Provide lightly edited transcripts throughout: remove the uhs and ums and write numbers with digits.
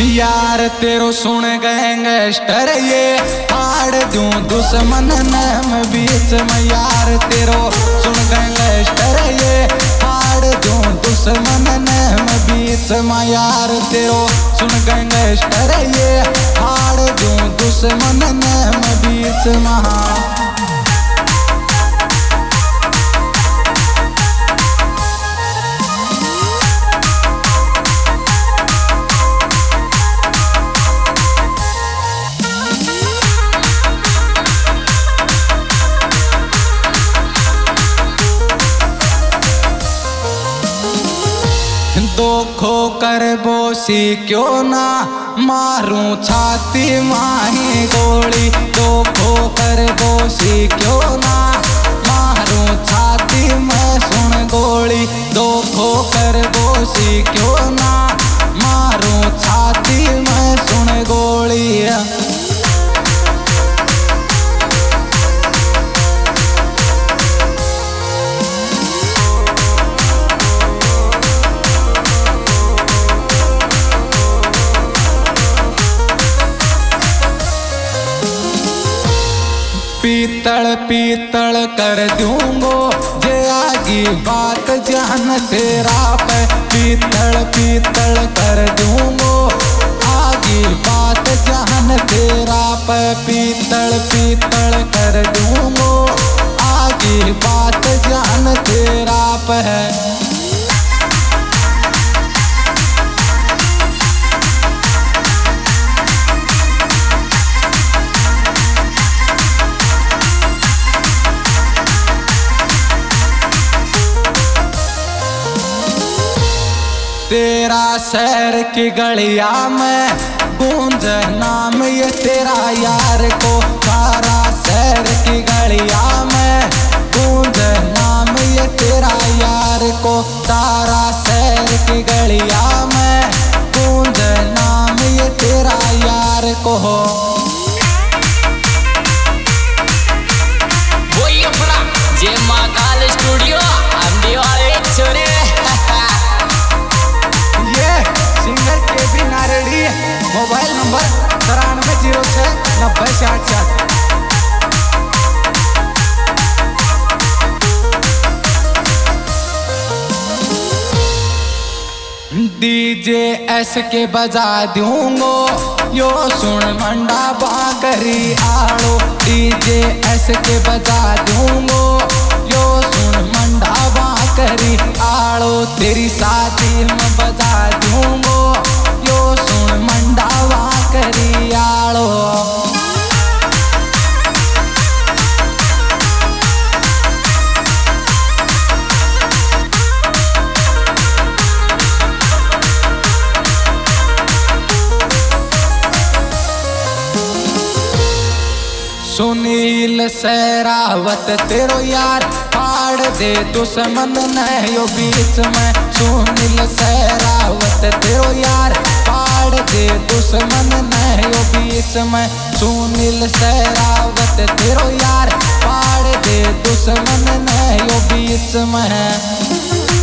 यार तेरो सुन गैंगस्टर ये फाड़ दूं दुश्मन नाम बीच में। यार तेरो सुन गैंगस्टर ये फाड़ दूं दुश्मन नाम बीच में। यार तेरो सुन गैंगस्टर ये फाड़ दूं दुश्मन नाम बीच में। दोखो कर बोसी क्यों ना मारूं छाती माही गोली। दोखो कर बोसी क्यों ना मारूं छाती में सुन गोली। दोखो कर बोसी क्यों ना मारूं छाती में सुन गोली। पीतल पीतल कर दूंगो जे आगी बात जान तेरा पे। पीतल पीतल कर दूंगो आगी बात जान तेरा पे। पीतल पीतल कर दूंगो आगी बात जान तेरा पे। तेरा शहर की गलिया में गूंज नाम ये तेरा यार को। तारा शहर की गलिया में गूंज नाम ये तेरा यार को। तारा शहर की गलिया में गूंज नाम ये तेरा यार को। वही अपना जे महाकाल स्टूडियो हम वाले छोरे। Singer KB Nardi, mobile number 93069088। DJ एस के बजा दूंगो यो सुन मंडा बाकरी आड़ो। डीजे एस के बजा दूंगो यो सुन मंडा बाकरी आड़ो। तेरी शादी में बजा दूंगो यो सुन मंडा बाकरी आड़ो। सुनील सहरावत तेरो यार फाड़ दे दुश्मन नयो बीच में। सुनील सहरावत तेरो यार फाड़ दे दुश्मन नयो बीच में। सुनील सहरावत तेरो यार फाड़ दे दुश्मन नयो बीच में।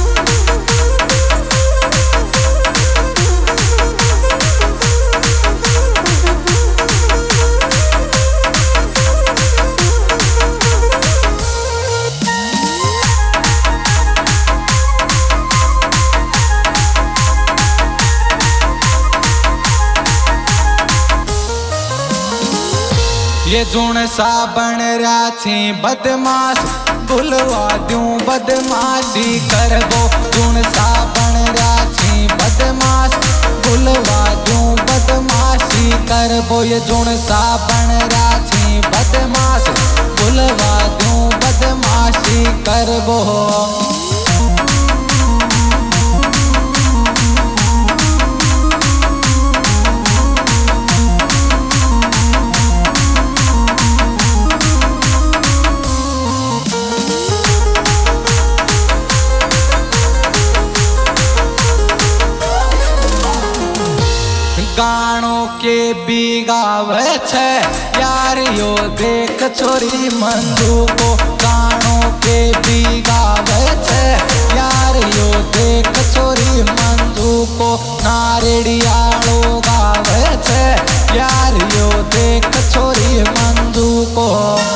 ये जुण सा बन रहा छी बदमाश बुलवा दूं बदमाशी करबो। जुण सा बन रहा छी बदमाश बुलवा दूं बदमाशी करबो। ये जुण सा बन रहा छी बदमाश बुलवा दूं बदमाशी करबो। गानों के बिगावे छे यार यो देख छोरी मंजू को। गानों के बिगावे छे यार यो देख छोरी मंजू को। नारेड़ियालो गा देख छोरा